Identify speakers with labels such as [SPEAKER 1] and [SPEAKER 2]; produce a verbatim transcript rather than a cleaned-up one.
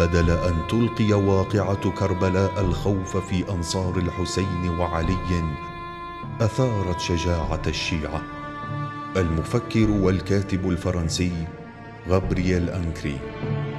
[SPEAKER 1] بدل أن تلقي واقعة كربلاء الخوف في أنصار الحسين وعلي، أثارت شجاعة الشيعة. المفكر والكاتب الفرنسي غابرييل أنكري.